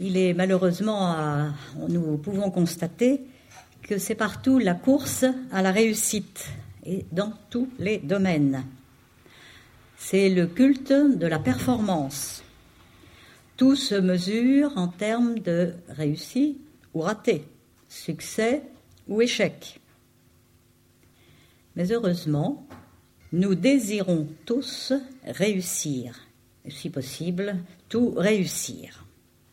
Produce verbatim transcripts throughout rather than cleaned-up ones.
il est malheureusement, à, nous pouvons constater que c'est partout la course à la réussite, et dans tous les domaines. C'est le culte de la performance. Tout se mesure en termes de réussi ou raté, succès ou échec. Mais heureusement, nous désirons tous réussir, et si possible, tout réussir.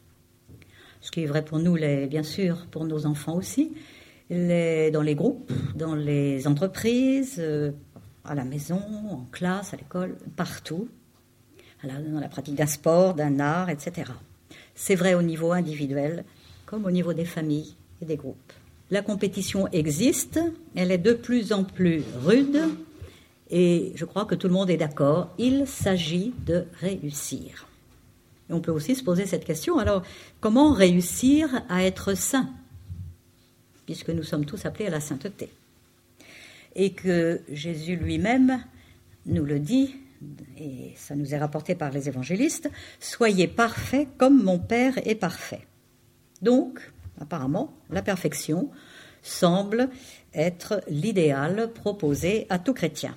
Ce qui est vrai pour nous, les, bien sûr, pour nos enfants aussi, les, dans les groupes, dans les entreprises, euh, à la maison, en classe, à l'école, partout, à la, dans la pratique d'un sport, d'un art, et cetera. C'est vrai au niveau individuel, comme au niveau des familles et des groupes. La compétition existe, elle est de plus en plus rude, et je crois que tout le monde est d'accord, il s'agit de réussir. Et on peut aussi se poser cette question, alors, comment réussir à être saint, puisque nous sommes tous appelés à la sainteté, et que Jésus lui-même nous le dit, et ça nous est rapporté par les évangélistes, « Soyez parfaits comme mon Père est parfait ». Donc, apparemment, la perfection semble être l'idéal proposé à tout chrétien.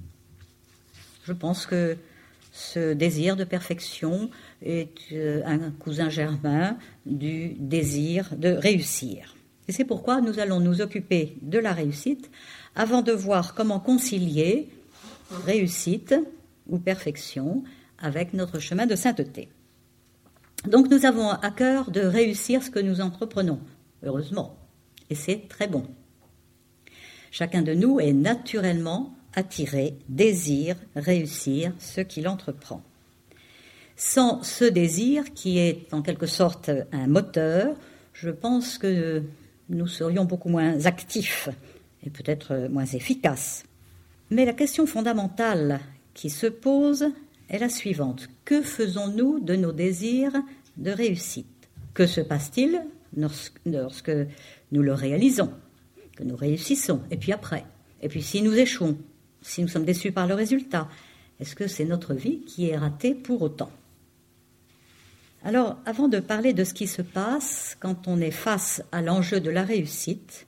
Je pense que ce désir de perfection est un cousin germain du désir de réussir. Et c'est pourquoi nous allons nous occuper de la réussite avant de voir comment concilier réussite ou perfection avec notre chemin de sainteté. Donc nous avons à cœur de réussir ce que nous entreprenons, heureusement, et c'est très bon. Chacun de nous est naturellement attiré, désire réussir ce qu'il entreprend. Sans ce désir, qui est en quelque sorte un moteur, je pense que nous serions beaucoup moins actifs et peut-être moins efficaces. Mais la question fondamentale qui se pose est la suivante. Que faisons-nous de nos désirs de réussite ? Que se passe-t-il lorsque nous le réalisons, que nous réussissons, et puis après ? Et puis si nous échouons, si nous sommes déçus par le résultat, est-ce que c'est notre vie qui est ratée pour autant ? Alors, avant de parler de ce qui se passe quand on est face à l'enjeu de la réussite,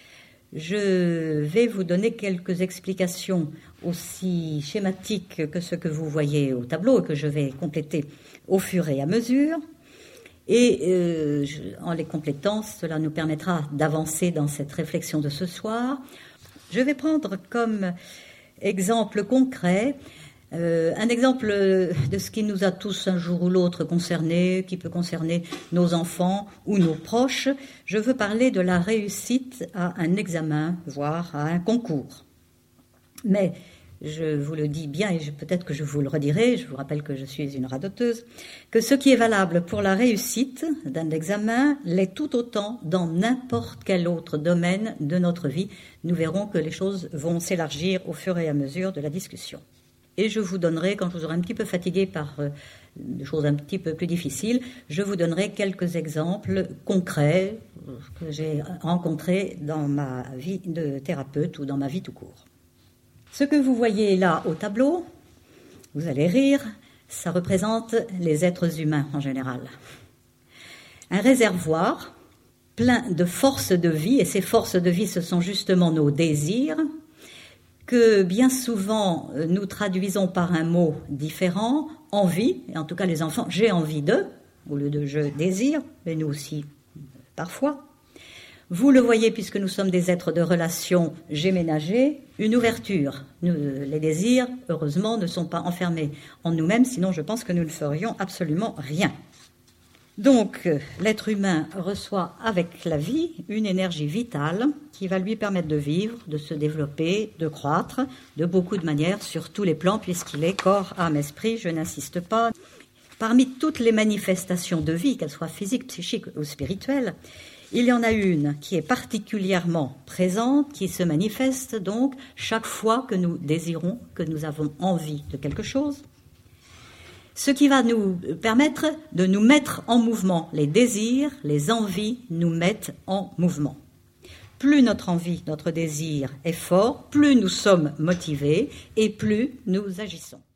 je vais vous donner quelques explications aussi schématiques que ce que vous voyez au tableau et que je vais compléter au fur et à mesure. Et euh, je, en les complétant, cela nous permettra d'avancer dans cette réflexion de ce soir. Je vais prendre comme exemple concret Euh, un exemple de ce qui nous a tous un jour ou l'autre concernés, qui peut concerner nos enfants ou nos proches. Je veux parler de la réussite à un examen, voire à un concours. Mais je vous le dis bien, et je, peut-être que je vous le redirai, je vous rappelle que je suis une radoteuse, que ce qui est valable pour la réussite d'un examen l'est tout autant dans n'importe quel autre domaine de notre vie. Nous verrons que les choses vont s'élargir au fur et à mesure de la discussion. Et je vous donnerai, quand je vous aurai un petit peu fatigué par euh, des choses un petit peu plus difficiles, je vous donnerai quelques exemples concrets que j'ai rencontrés dans ma vie de thérapeute ou dans ma vie tout court. Ce que vous voyez là au tableau, vous allez rire, ça représente les êtres humains en général. Un réservoir plein de forces de vie, et ces forces de vie, ce sont justement nos désirs, que bien souvent nous traduisons par un mot différent, envie, et en tout cas les enfants, j'ai envie de, au lieu de je désire, mais nous aussi parfois. Vous le voyez, puisque nous sommes des êtres de relation, j'ai ménagé, une ouverture. Nous, les désirs, heureusement, ne sont pas enfermés en nous-mêmes, sinon je pense que nous ne ferions absolument rien. Donc, l'être humain reçoit avec la vie une énergie vitale qui va lui permettre de vivre, de se développer, de croître, de beaucoup de manières sur tous les plans, puisqu'il est corps, âme, esprit, je n'insiste pas. Parmi toutes les manifestations de vie, qu'elles soient physiques, psychiques ou spirituelles, il y en a une qui est particulièrement présente, qui se manifeste donc chaque fois que nous désirons, que nous avons envie de quelque chose. Ce qui va nous permettre de nous mettre en mouvement. Les désirs, les envies nous mettent en mouvement. Plus notre envie, notre désir est fort, plus nous sommes motivés et plus nous agissons.